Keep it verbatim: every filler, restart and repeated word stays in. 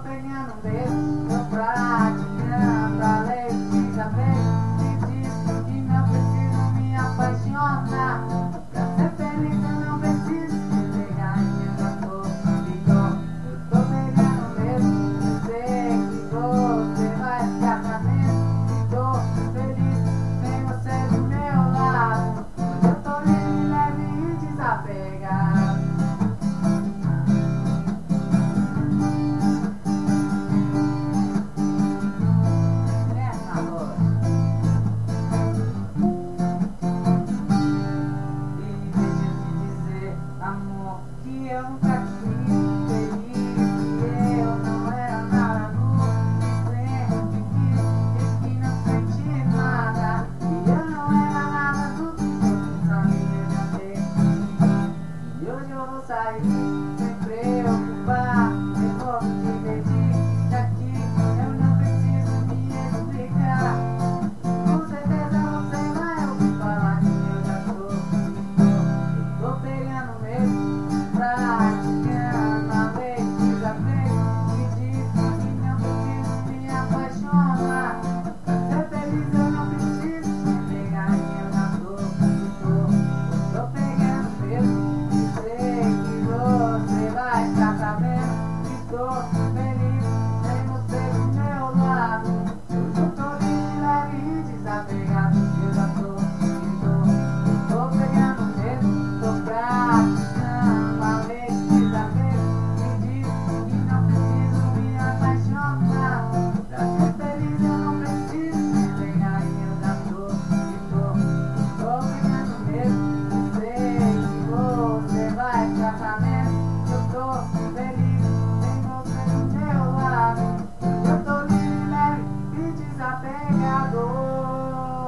pegando mesmo, tô praticando a lei do desapego. Me diz que não preciso me apaixonar. Pra ser feliz eu não preciso me pegar e eu já tô igual. Eu tô pegando mesmo, eu sei que você vai ficar pra dentro. E tô feliz, vem você do meu lado. Hoje eu tô livre, leve e desapegado. Amor, que eu nunca quis feliz, que eu não era nada adulto, sempre quis e que não senti nada, e eu não era nada adulto, eu só me levantei, e hoje eu vou sair sem preocupar, eu vou te pedir daqui, eu não preciso me explicar, com certeza você vai ouvir falar que eu já tô, eu tô pegando mesmo. Praticando a lei do desapego. Me diz que não preciso me apaixonar. Pra ser feliz eu não preciso me pegar e eu já tô, tô, tô pegando mesmo. E sei que você vai ficar sabendo que tô feliz sem você do meu lado. Hoje eu tô livre, leve e desapegado. Eu já tô, tô, tô pegando mesmo. Tô praticando a lei do desapego. Me diz que não preciso me apaixonar. Pra ser feliz eu não preciso me pegar e eu já tô, tô, tô pegando mesmo. Sei que você vai ficar sabendo que eu tô feliz sem você do meu lado. Eu tô livre, leve e desapegado.